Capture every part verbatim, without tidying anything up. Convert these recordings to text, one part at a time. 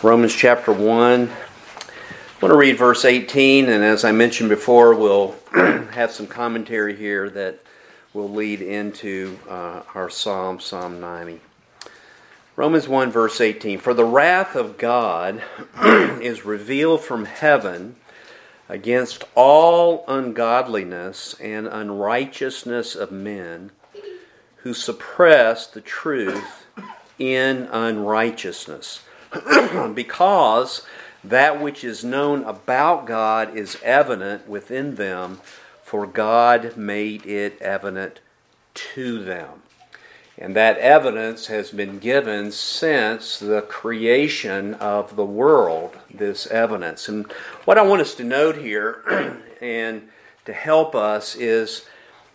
Romans chapter one. I want to read verse eighteen, and as I mentioned before, we'll have some commentary here that will lead into uh, our Psalm, Psalm ninety. Romans one, verse eighteen. For the wrath of God is revealed from heaven against all ungodliness and unrighteousness of men who suppress the truth in unrighteousness. Because that which is known about God is evident within them, for God made it evident to them. And that evidence has been given since the creation of the world, this evidence. And what I want us to note here, and to help us, is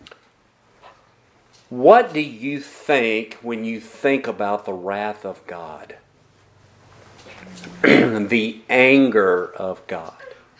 what do you think when you think about the wrath of God? The anger of God.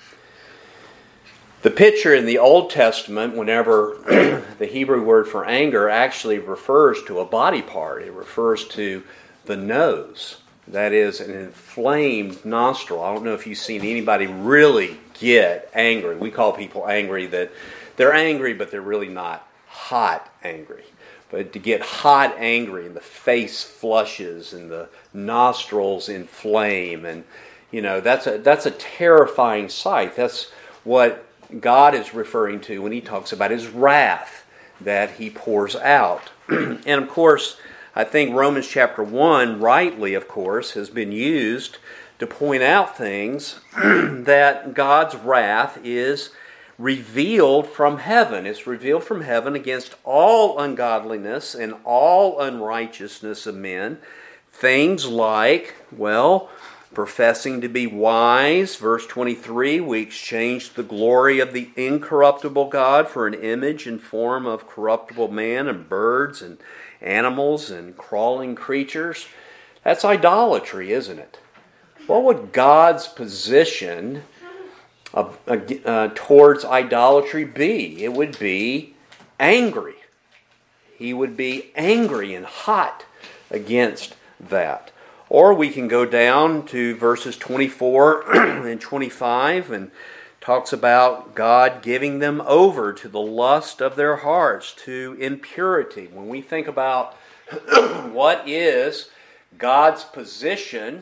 The picture in the Old Testament, whenever the Hebrew word for anger actually refers to a body part, it refers to the nose. That is an inflamed nostril. I don't know if you've seen anybody really get angry. We call people angry that they're angry, but they're really not hot angry. But to get hot angry and the face flushes and the nostrils inflame, and you know that's a that's a terrifying sight. That's what God is referring to when He talks about His wrath that He pours out. And of course, I think Romans chapter one, rightly, of course, has been used to point out things that God's wrath is revealed from heaven. It's revealed from heaven against all ungodliness and all unrighteousness of men. Things like, well, professing to be wise. Verse twenty-three, we exchanged the glory of the incorruptible God for an image and form of corruptible man and birds and animals and crawling creatures. That's idolatry, isn't it? What would God's position Uh, uh, towards idolatry be? It would be angry. He would be angry and hot against that. Or we can go down to verses twenty-four and twenty-five, and talks about God giving them over to the lust of their hearts, to impurity. When we think about what is God's position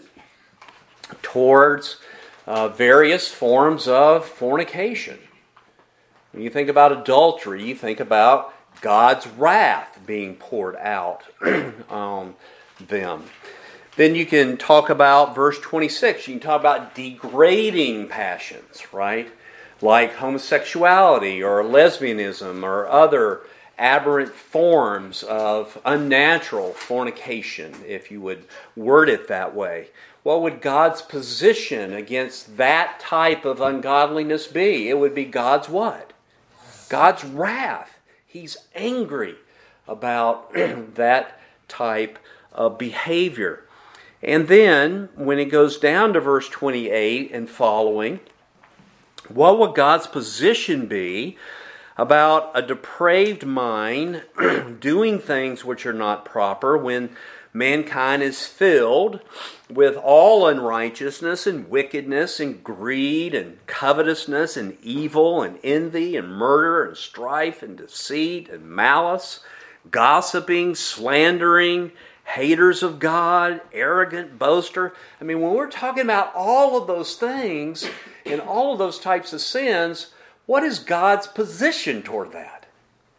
towards Uh, various forms of fornication. When you think about adultery, you think about God's wrath being poured out on them. Then you can talk about verse twenty-six. You can talk about degrading passions, right? Like homosexuality or lesbianism or other aberrant forms of unnatural fornication, if you would word it that way. What would God's position against that type of ungodliness be? It would be God's what? God's wrath. He's angry about that type of behavior. And then, when it goes down to verse twenty-eight and following, what would God's position be about a depraved mind doing things which are not proper when mankind is filled with all unrighteousness and wickedness and greed and covetousness and evil and envy and murder and strife and deceit and malice, gossiping, slandering, haters of God, arrogant, boaster. I mean, when we're talking about all of those things and all of those types of sins, what is God's position toward that?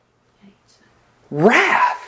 Wrath.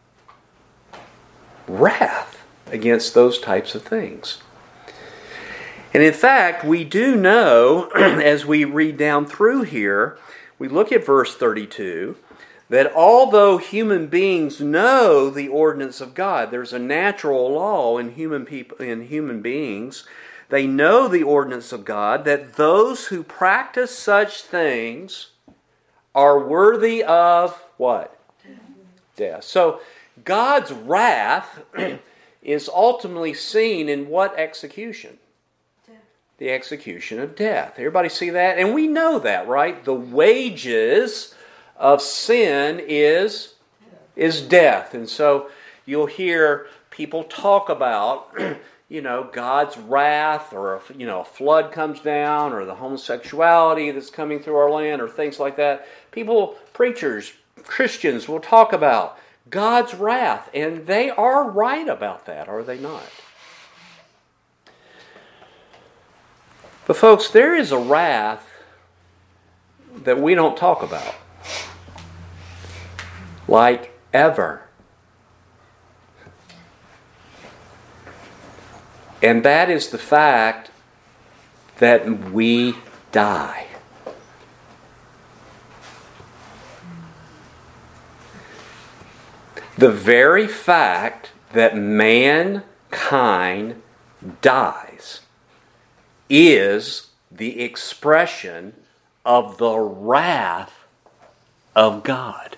Wrath against those types of things. And in fact, we do know, as we read down through here, we look at verse thirty-two, that although human beings know the ordinance of God, there's a natural law in human people, in human beings, they know the ordinance of God, that those who practice such things are worthy of what? Death. So God's wrath is ultimately seen in what execution? Death. The execution of death. Everybody see that? And we know that, right? The wages of sin is, is death. And so you'll hear people talk about you know, God's wrath, or, you know, a flood comes down, or the homosexuality that's coming through our land, or things like that, people, preachers, Christians will talk about God's wrath, and they are right about that, are they not? But folks, there is a wrath that we don't talk about, like ever. And that is the fact that we die. The very fact that mankind dies is the expression of the wrath of God.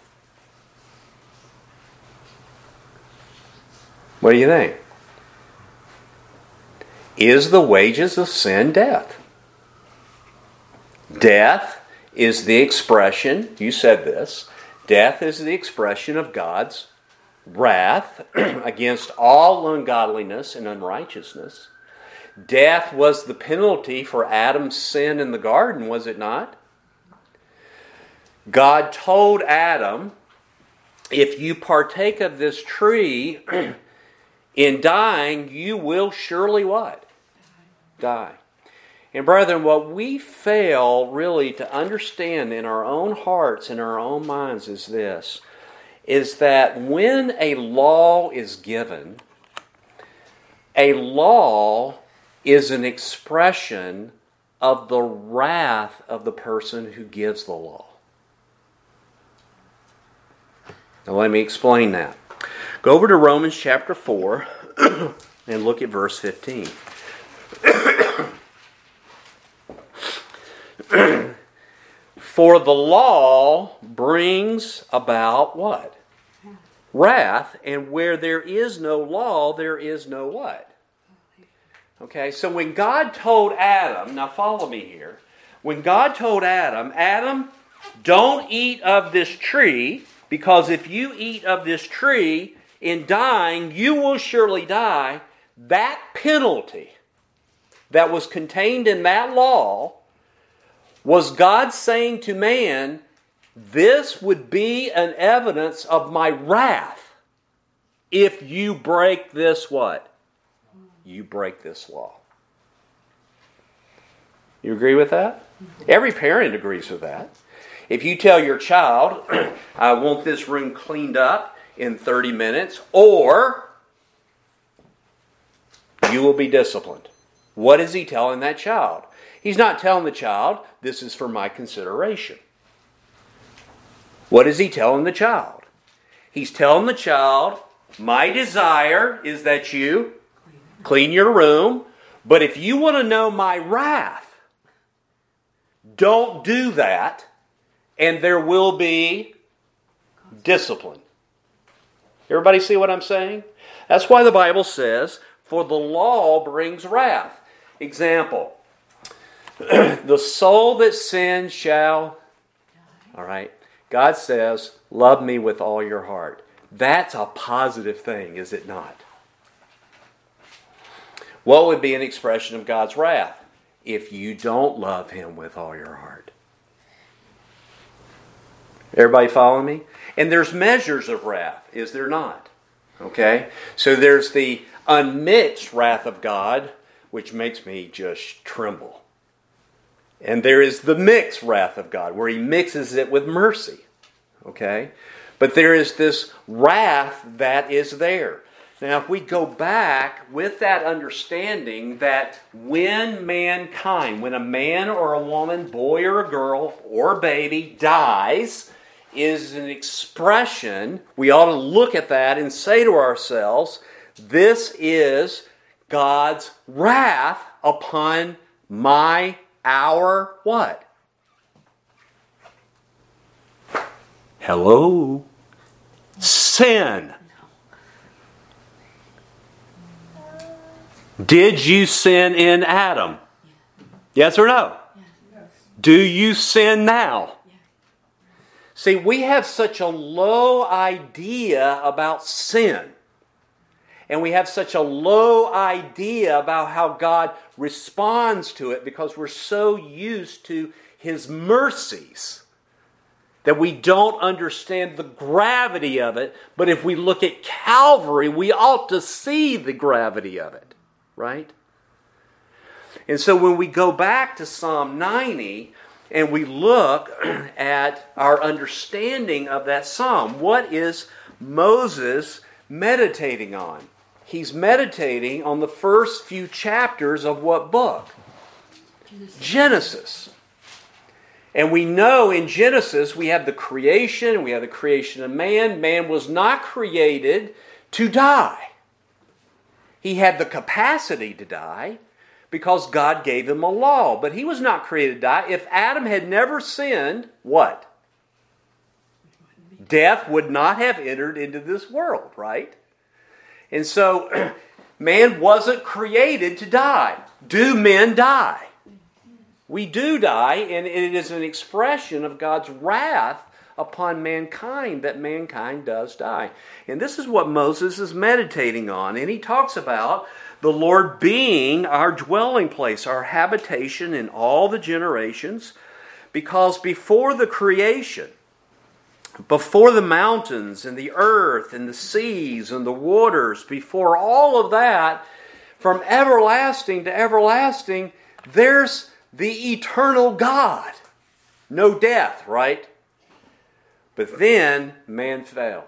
What do you think? Is the wages of sin death? Death is the expression, you said this, death is the expression of God's wrath against all ungodliness and unrighteousness. Death was the penalty for Adam's sin in the garden, was it not? God told Adam, if you partake of this tree, in dying, you will surely what? Die. And brethren, what we fail really to understand in our own hearts and our own minds is this, is that when a law is given, a law is an expression of the wrath of the person who gives the law. Now let me explain that. Go over to Romans chapter four and look at verse fifteen. For the law brings about what? Wrath, and where there is no law, there is no what? Okay, so when God told Adam, now follow me here. When God told Adam, Adam, don't eat of this tree, because if you eat of this tree, in dying, you will surely die. That penalty that was contained in that law was God saying to man, this would be an evidence of my wrath if you break this what? You break this law. You agree with that? Every parent agrees with that. If you tell your child, I want this room cleaned up in thirty minutes, or you will be disciplined. What is he telling that child? He's not telling the child, this is for my consideration. What is he telling the child? He's telling the child, my desire is that you clean your room, but if you want to know my wrath, don't do that, and there will be discipline. Everybody see what I'm saying? That's why the Bible says, for the law brings wrath. Example, the soul that sins shall, all right, God says, love me with all your heart. That's a positive thing, is it not? What would be an expression of God's wrath? If you don't love Him with all your heart. Everybody follow me? And there's measures of wrath, is there not? Okay? So there's the unmixed wrath of God, which makes me just tremble. And there is the mixed wrath of God, where He mixes it with mercy. Okay? But there is this wrath that is there. Now, if we go back with that understanding that when mankind, when a man or a woman, boy or a girl or a baby dies, is an expression, we ought to look at that and say to ourselves, this is God's wrath upon my, our, what? Hello? Sin. Did you sin in Adam? Yes or no? Yes. Do you sin now? Yes. See, we have such a low idea about sin. and we have such a low idea about how God responds to it because we're so used to His mercies that we don't understand the gravity of it. But if we look at Calvary, we ought to see the gravity of it, right? And so when we go back to Psalm ninety and we look at our understanding of that psalm, what is Moses meditating on? He's meditating on the first few chapters of what book? Genesis. Genesis. And we know in Genesis we have the creation, we have the creation of man. Man was not created to die. He had the capacity to die because God gave him a law, but he was not created to die. If Adam had never sinned, what? Death would not have entered into this world, right? And so man wasn't created to die. Do men die? We do die, and it is an expression of God's wrath upon mankind that mankind does die. And this is what Moses is meditating on. And he talks about the Lord being our dwelling place, our habitation in all the generations, because before the creation, before the mountains and the earth and the seas and the waters, before all of that, from everlasting to everlasting, there's the eternal God. No death, right? But then man fell.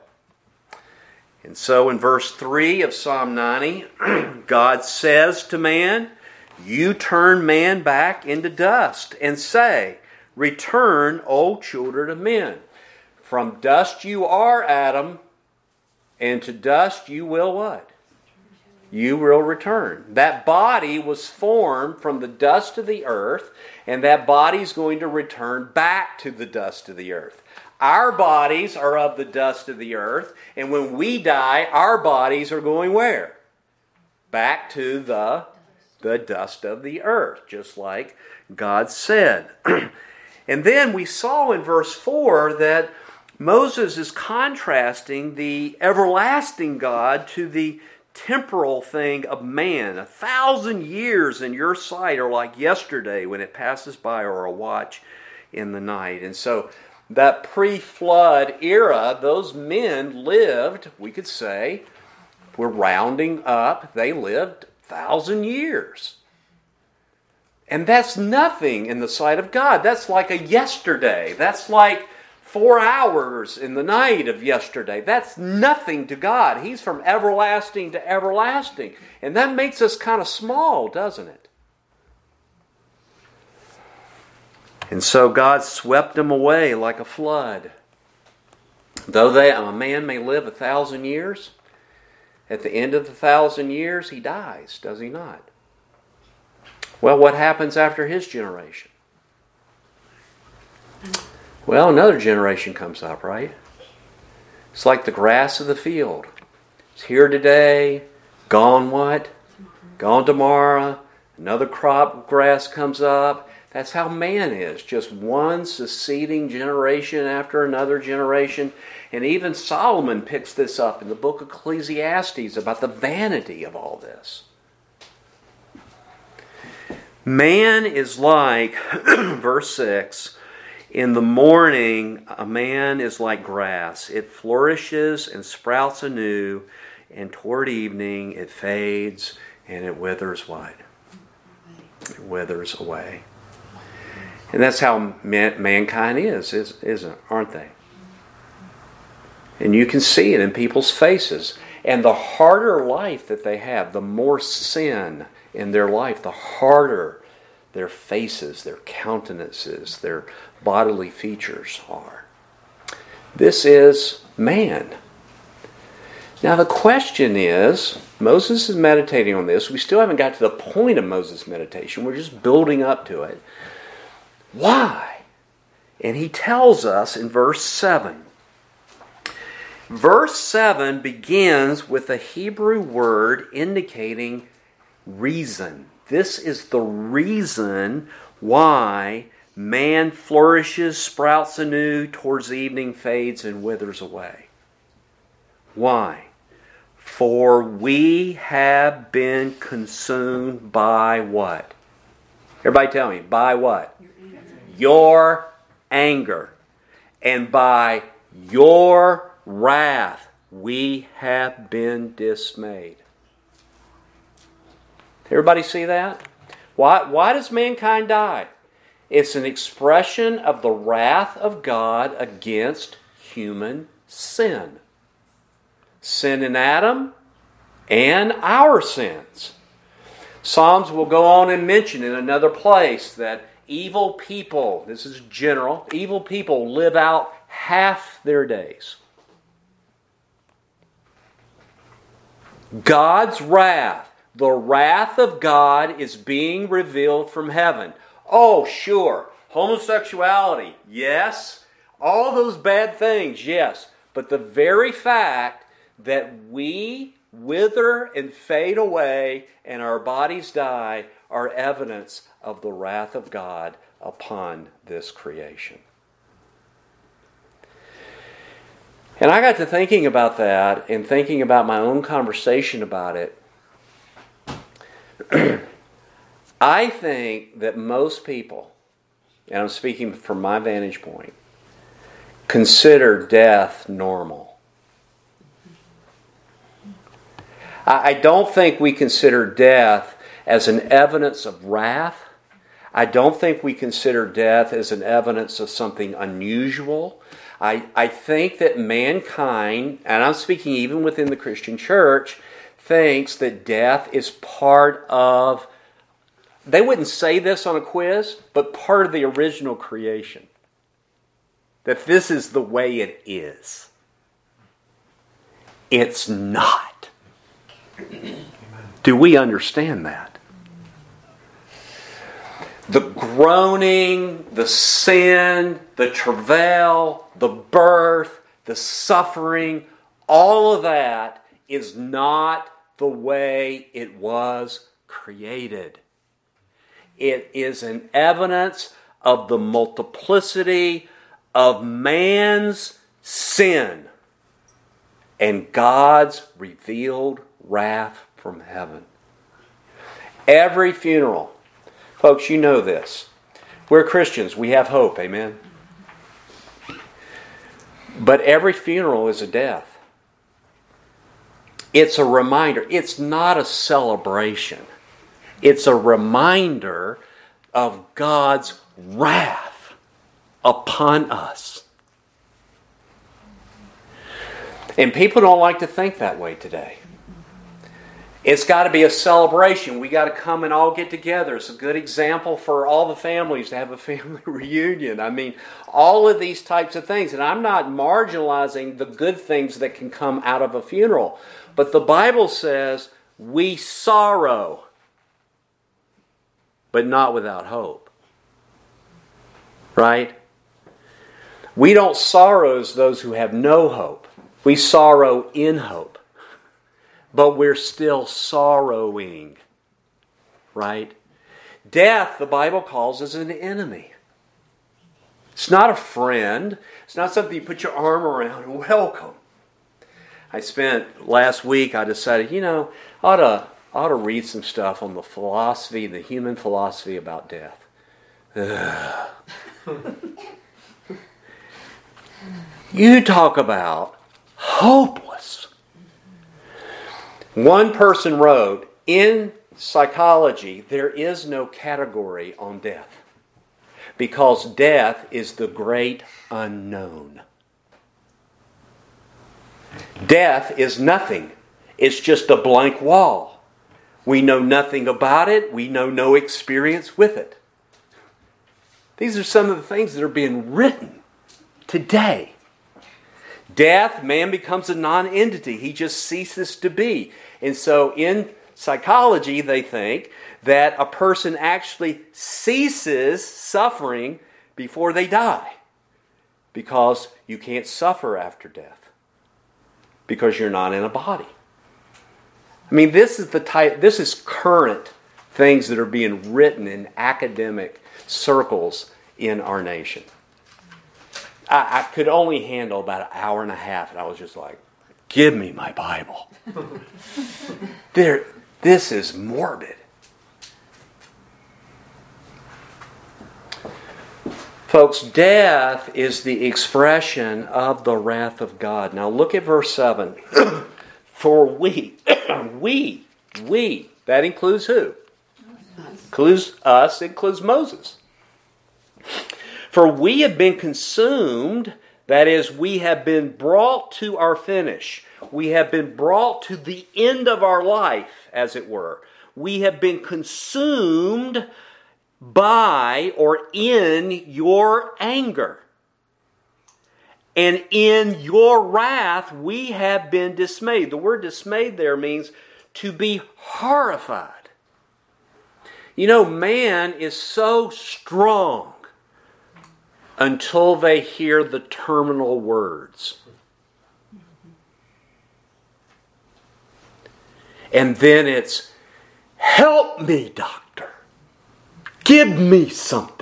And so in verse three of Psalm ninety, God says to man, "You turn man back into dust and say, 'Return, O children of men. From dust you are, Adam, and to dust you will what? You will return.'" That body was formed from the dust of the earth, and that body is going to return back to the dust of the earth. Our bodies are of the dust of the earth, and when we die, our bodies are going where? Back to the, the dust of the earth, just like God said. And then we saw in verse four that Moses is contrasting the everlasting God to the temporal thing of man. A thousand years in your sight are like yesterday when it passes by, or a watch in the night. And so that pre-flood era, those men lived, we could say, we're rounding up, they lived a thousand years. And that's nothing in the sight of God. That's like a yesterday. That's like four hours in the night of yesterday. That's nothing to God. He's from everlasting to everlasting. And that makes us kind of small, doesn't it? And so God swept them away like a flood. Though they, a man may live a thousand years, at the end of the thousand years he dies, does he not? Well, what happens after his generation? Well, another generation comes up, right? It's like the grass of the field. It's here today, gone what? Gone tomorrow. Another crop of grass comes up. That's how man is. Just one succeeding generation after another generation. And even Solomon picks this up in the book of Ecclesiastes about the vanity of all this. Man is like, verse six, in the morning, a man is like grass. It flourishes and sprouts anew, and toward evening it fades and it withers what? It withers away. And that's how man, mankind is, is, isn't, aren't they? And you can see it in people's faces. And the harder life that they have, the more sin in their life, the harder their faces, their countenances, their bodily features are. This is man. Now the question is, Moses is meditating on this. We still haven't got to the point of Moses' meditation. We're just building up to it. Why? And he tells us in verse seven. Verse seven begins with a Hebrew word indicating reason. This is the reason why man flourishes, sprouts anew, towards evening fades and withers away. Why? For we have been consumed by what? Everybody tell me, by what? Your anger. And by your wrath we have been dismayed. Everybody see that? Why, why does mankind die? It's an expression of the wrath of God against human sin. Sin in Adam and our sins. Psalms will go on and mention in another place that evil people, this is general, evil people live out half their days. God's wrath, the wrath of God is being revealed from heaven. Oh, sure, homosexuality, yes. All those bad things, yes. But the very fact that we wither and fade away and our bodies die are evidence of the wrath of God upon this creation. And I got to thinking about that and thinking about my own conversation about it. I think that most people, and I'm speaking from my vantage point, consider death normal. I don't think we consider death as an evidence of wrath. I don't think we consider death as an evidence of something unusual. I, I think that mankind, and I'm speaking even within the Christian church, thinks that death is part of, they wouldn't say this on a quiz, but part of the original creation. That this is the way it is. It's not. Do we understand that? The groaning, the sin, the travail, the birth, the suffering, all of that is not the way it was created. It is an evidence of the multiplicity of man's sin and God's revealed wrath from heaven. Every funeral, folks, you know this. We're Christians. We have hope. Amen. But every funeral is a death. It's a reminder. It's not a celebration. It's a reminder of God's wrath upon us. And people don't like to think that way today. It's got to be a celebration. We got to come and all get together. It's a good example for all the families to have a family reunion. I mean, all of these types of things. And I'm not marginalizing the good things that can come out of a funeral. But the Bible says we sorrow, but not without hope. Right? We don't sorrow as those who have no hope. We sorrow in hope. But we're still sorrowing. Right? Death, the Bible calls as an enemy. It's not a friend. It's not something you put your arm around and welcome. I spent last week, I decided, you know, I ought to, I ought to read some stuff on the philosophy, the human philosophy about death. You talk about hopeless. One person wrote, in psychology, there is no category on death because death is the great unknown. Death is nothing. It's just a blank wall. We know nothing about it. We know no experience with it. These are some of the things that are being written today. Death, man becomes a non-entity. He just ceases to be. And so in psychology, they think that a person actually ceases suffering before they die. Because you can't suffer after death. Because you're not in a body. I mean, this is the type, this is current things that are being written in academic circles in our nation. I, I could only handle about an hour and a half, and I was just like, give me my Bible. there, this is morbid. Folks, death is the expression of the wrath of God. Now look at verse seven. For we, we, we, that includes who? Includes us, includes Moses. For we have been consumed, that is, we have been brought to our finish. We have been brought to the end of our life, as it were. We have been consumed by or in your anger. And in your wrath we have been dismayed. The word dismayed there means to be horrified. You know, man is so strong until they hear the terminal words. And then it's, help me, doctor. Give me something.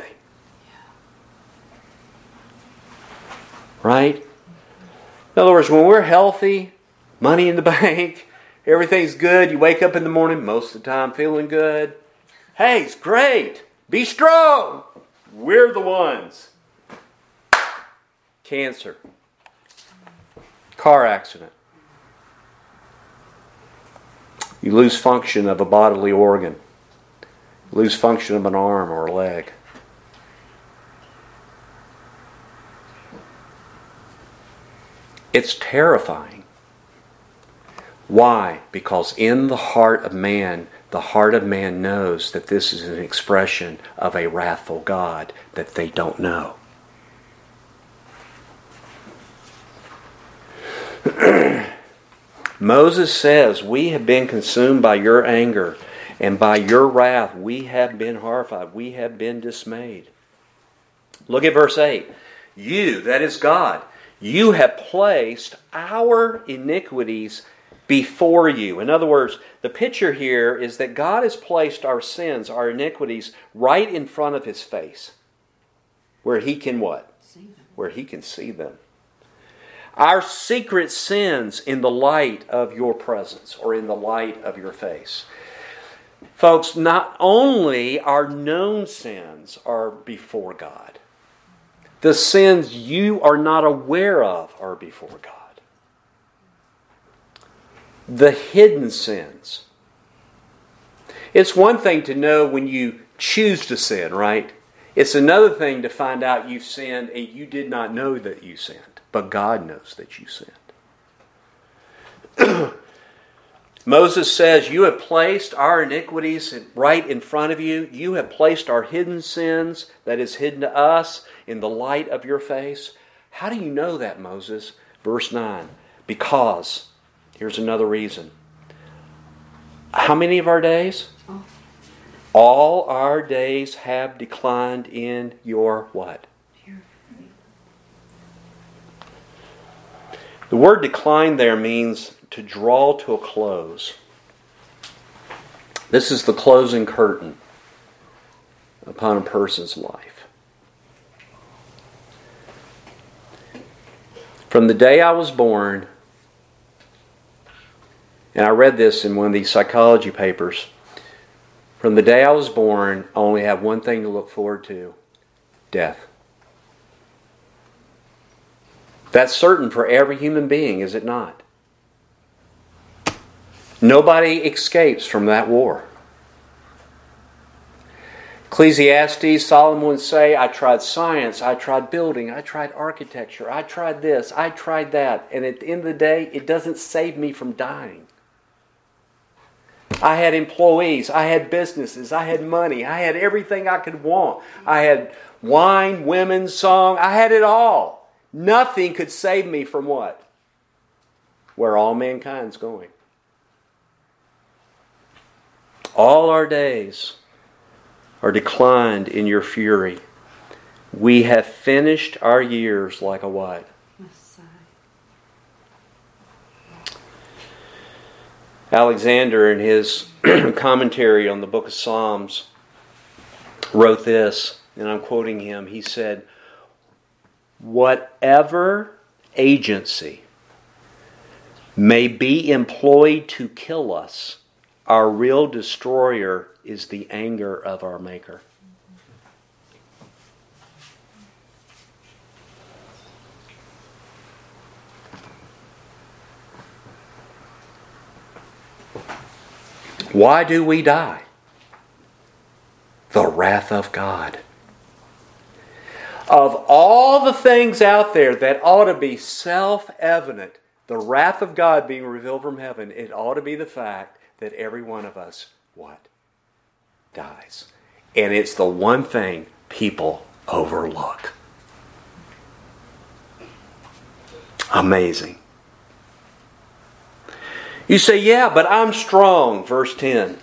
Right? In other words, when we're healthy, money in the bank, everything's good, you wake up in the morning, most of the time feeling good. Hey, it's great. Be strong. We're the ones. Cancer. Car accident. You lose function of a bodily organ. You lose function of an arm or a leg. It's terrifying. Why? Because in the heart of man, the heart of man knows that this is an expression of a wrathful God that they don't know. Moses says, we have been consumed by your anger, and by your wrath we have been horrified. We have been dismayed. Look at verse eight. You, that is God, you have placed our iniquities before you. In other words, the picture here is that God has placed our sins, our iniquities, right in front of His face. Where He can what? See them. Where He can see them. Our secret sins in the light of your presence or in the light of your face. Folks, not only our known sins are before God, the sins you are not aware of are before God. The hidden sins. It's one thing to know when you choose to sin, right? It's another thing to find out you've sinned and you did not know that you sinned. But God knows that you sinned. Moses says, you have placed our iniquities right in front of you. You have placed our hidden sins, that is hidden to us, in the light of your face. How do you know that, Moses? Verse nine. Because, here's another reason. How many of our days? Oh. All our days have declined in your what? The word decline there means to draw to a close. This is the closing curtain upon a person's life. From the day I was born, and I read this in one of these psychology papers, from the day I was born, I only have one thing to look forward to: death. That's certain for every human being, is it not? Nobody escapes from that war. Ecclesiastes, Solomon would say, I tried science, I tried building, I tried architecture, I tried this, I tried that. And at the end of the day, it doesn't save me from dying. I had employees, I had businesses, I had money, I had everything I could want. I had wine, women, song, I had it all. Nothing could save me from what? Where all mankind's going. All our days are declined in your fury. We have finished our years like a what? Alexander, in his commentary on the book of Psalms, wrote this, and I'm quoting him. He said, whatever agency may be employed to kill us, our real destroyer is the anger of our Maker. Why do we die? The wrath of God. Of all the things out there that ought to be self-evident, the wrath of God being revealed from heaven, it ought to be the fact that every one of us, what? Dies. And it's the one thing people overlook. Amazing. You say, yeah, but I'm strong. Verse ten.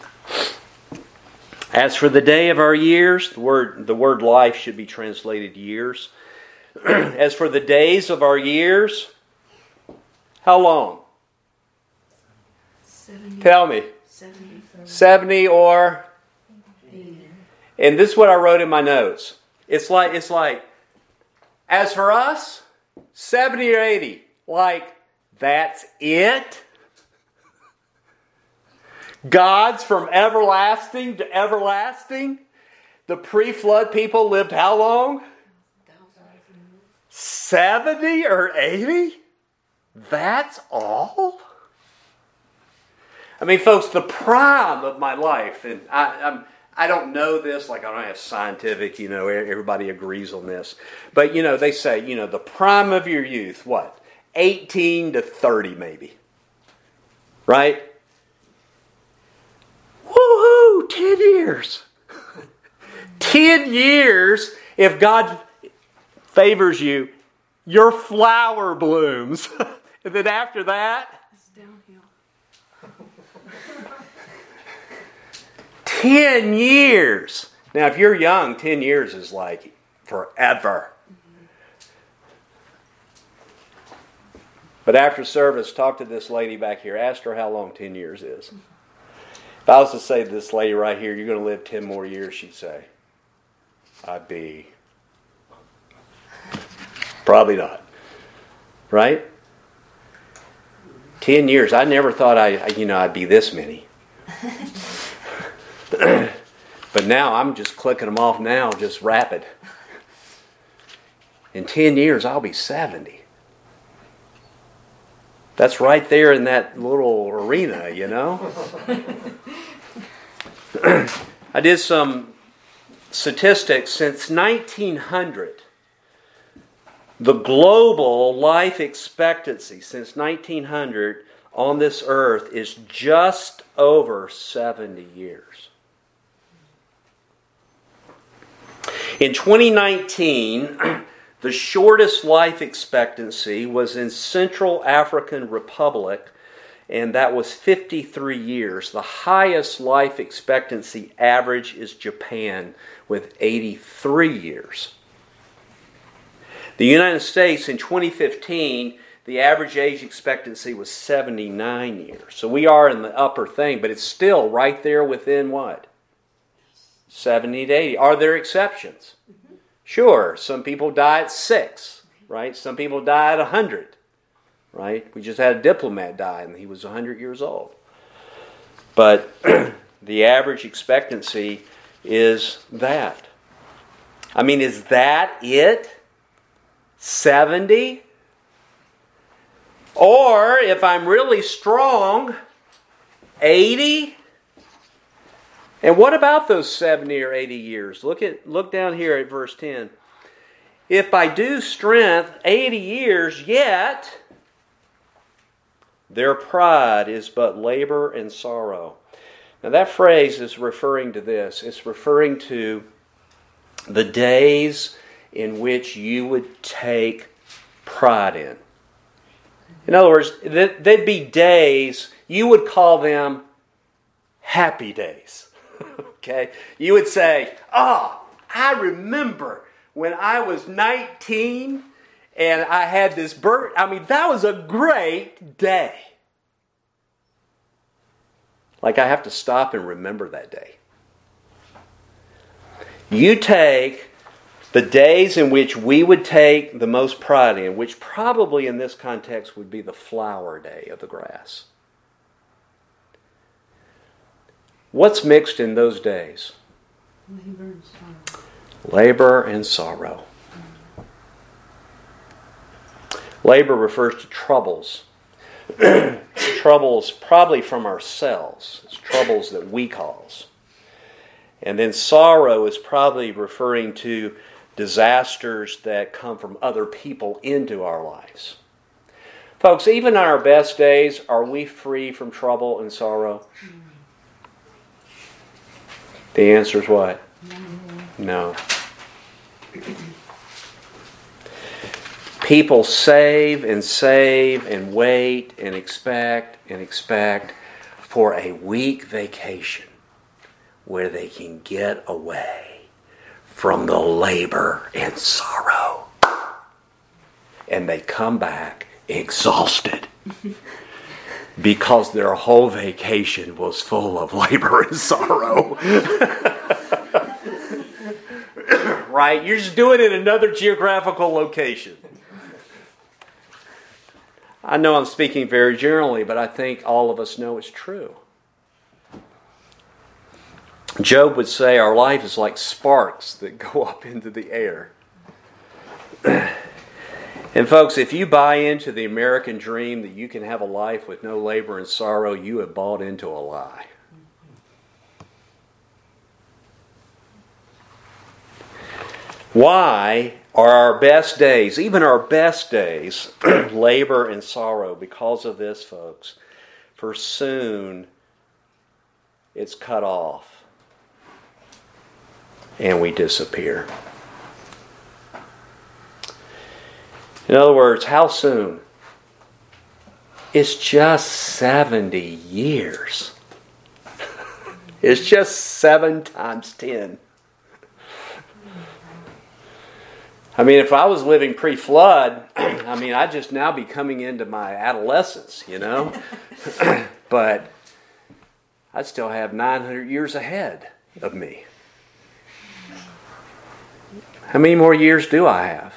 As for the day of our years, the word, the word life should be translated years. As for the days of our years, how long? seventy. Tell me. seventy. seventy or? eighty. And this is what I wrote in my notes. It's like, it's like, as for us, seventy or eighty. Like, that's it? God's from everlasting to everlasting? The pre-flood people lived how long? seventy or eighty? That's all? I mean, folks, the prime of my life, and I, I'm, I don't know this, like I don't have scientific, you know, everybody agrees on this. But, you know, they say, you know, the prime of your youth, what? eighteen to thirty maybe. Right? Woohoo! Ten years. Ten years, if God favors you, your flower blooms. And then after that, It's downhill. ten years. Now, if you're young, ten years is like forever. But after service, talk to this lady back here. Ask her how long ten years is. If I was to say to this lady right here, you're going to live ten more years, she'd say, I'd be... Probably not. Right? Ten years. I never thought I, you know, I'd be this many. But now I'm just clicking them off now, just rapid. In ten years, I'll be seventy. That's right there in that little arena, you know. I did some statistics. Since nineteen hundred, the global life expectancy since nineteen hundred on this earth is just over seventy years. In twenty nineteen, the shortest life expectancy was in Central African Republic, and that was fifty-three years. The highest life expectancy average is Japan with eighty-three years. The United States in twenty fifteen, the average age expectancy was seventy-nine years. So we are in the upper thing, but it's still right there within what? seventy to eighty. Are there exceptions? Mm-hmm. Sure. Some people die at six, right? Some people die at one hundred, right? We just had a diplomat die and he was one hundred years old. But the average expectancy is that. I mean, is that it? seventy? Or if I'm really strong, eighty? And what about those seventy or eighty years? Look at look down here at verse ten. If by due strength eighty years, yet their pride is but labor and sorrow. Now that phrase is referring to this. It's referring to the days in which you would take pride in. In other words, they'd be days, you would call them happy days. Okay? You would say, oh, I remember when I was nineteen and I had this birth. I mean, that was a great day. Like I have to stop and remember that day. You take The days in which we would take the most pride in, which probably in this context would be the flower day of the grass. What's mixed in those days? Labor and sorrow. Labor and sorrow. Labor refers to troubles. Troubles probably from ourselves. It's troubles that we cause. And then sorrow is probably referring to disasters that come from other people into our lives. Folks, even on our best days, are we free from trouble and sorrow? The answer is what? No. People save and save and wait and expect and expect for a week vacation where they can get away from the labor and sorrow. And they come back exhausted because their whole vacation was full of labor and sorrow. Right? You're just doing it in another geographical location. I know I'm speaking very generally, but I think all of us know it's true. Job would say our life is like sparks that go up into the air. And folks, if you buy into the American dream that you can have a life with no labor and sorrow, you have bought into a lie. Why are our best days, even our best days, labor and sorrow? Because of this, folks. For soon it's cut off and we disappear. In other words, how soon? It's just seventy years. It's just seven times ten. I mean, if I was living pre-flood, I mean, I'd just now be coming into my adolescence, you know? But I'd still have nine hundred years ahead of me. How many more years do I have?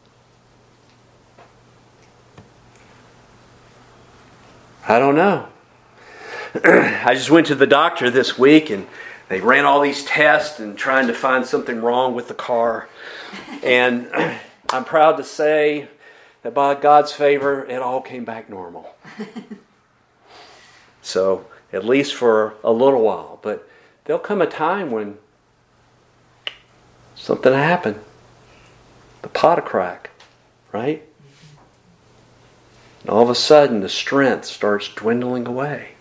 I don't know. I just went to the doctor this week and they ran all these tests and trying to find something wrong with the car. And I'm proud to say that by God's favor, it all came back normal. So, at least for a little while. But there'll come a time when something will happen. The pot will crack, right? And all of a sudden, the strength starts dwindling away.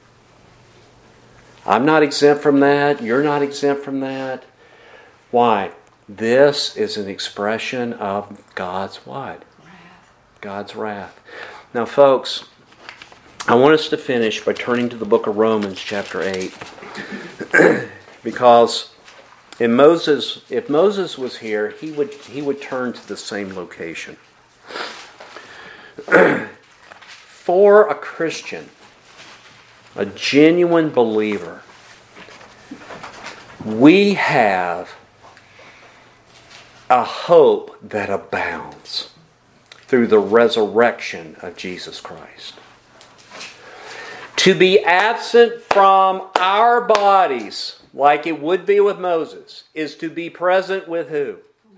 I'm not exempt from that. You're not exempt from that. Why? This is an expression of God's what? Wrath. God's wrath. Now, folks, I want us to finish by turning to the book of Romans, chapter eight. Because in Moses, if Moses was here, he would he would turn to the same location. For a Christian, a genuine believer, we have a hope that abounds through the resurrection of Jesus Christ. To be absent from our bodies, like it would be with Moses, is to be present with who?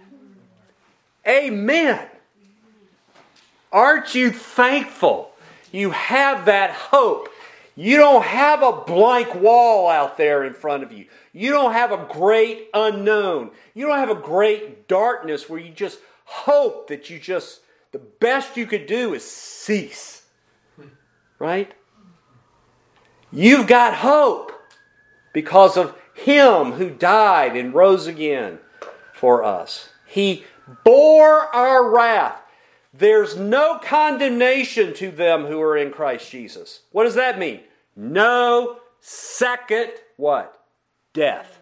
Amen. Aren't you thankful you have that hope? You don't have a blank wall out there in front of you. You don't have a great unknown. You don't have a great darkness where you just hope that you just, the best you could do is cease. Right? You've got hope because of Him who died and rose again for us. He bore our wrath. There's no condemnation to them who are in Christ Jesus. What does that mean? No second, what? Death.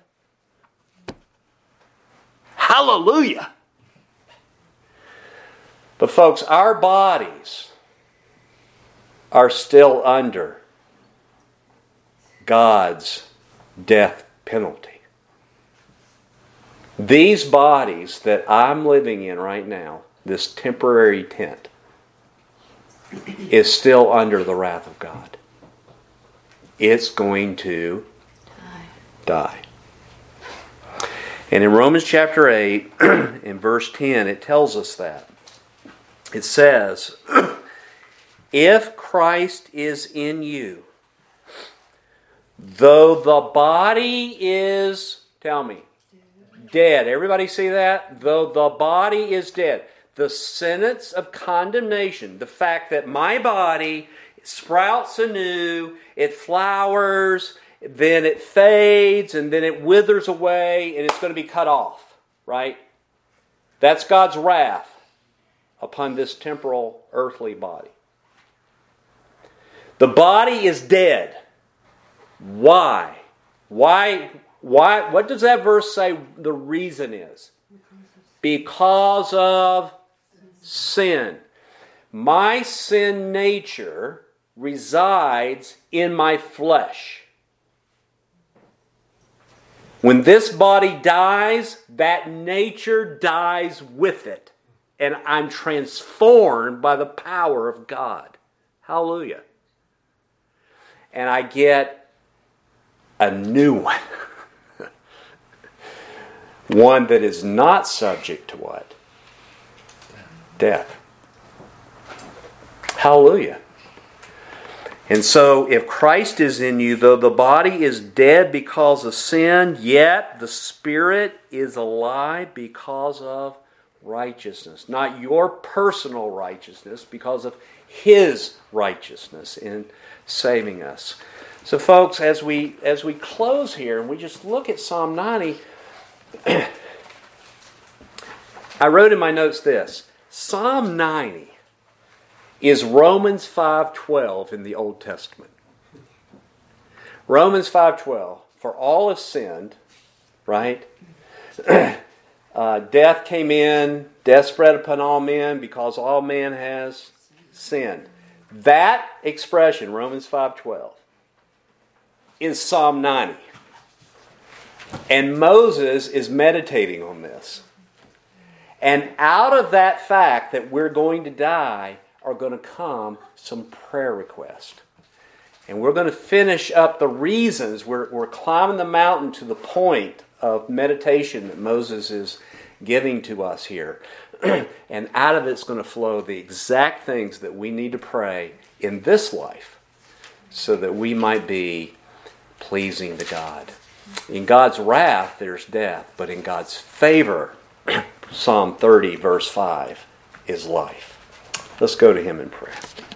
Hallelujah! But folks, our bodies are still under God's death penalty. These bodies that I'm living in right now, this temporary tent, is still under the wrath of God. It's going to die. And in Romans chapter eight, in verse ten, it tells us that. It says, if Christ is in you, though the body is, tell me, dead. Everybody see that? Though the body is dead. The sentence of condemnation, the fact that my body sprouts anew, it flowers, then it fades, and then it withers away, and it's going to be cut off, right? That's God's wrath upon this temporal earthly body. The body is dead. Why? Why? Why? What does that verse say the reason is? Because of sin. My sin nature resides in my flesh. When this body dies, that nature dies with it. And I'm transformed by the power of God. Hallelujah. And I get a new one. One that is not subject to what? Death. Hallelujah. And so, if Christ is in you, though the body is dead because of sin, yet the spirit is alive because of righteousness. Not your personal righteousness, because of His righteousness in saving us. So, folks, as we as we close here and we just look at Psalm ninety, I wrote in my notes this: Psalm ninety is Romans five twelve in the Old Testament. Romans five twelve, for all have sinned, right? uh, death came in, death spread upon all men because all man has sinned. That expression, Romans five twelve, is Psalm ninety. And Moses is meditating on this. And out of that fact that we're going to die are going to come some prayer requests. And we're going to finish up the reasons. We're, we're climbing the mountain to the point of meditation that Moses is giving to us here. And out of it's going to flow the exact things that we need to pray in this life so that we might be pleasing to God. In God's wrath, there's death, but in God's favor, Psalm thirty, verse five, is life. Let's go to Him in prayer.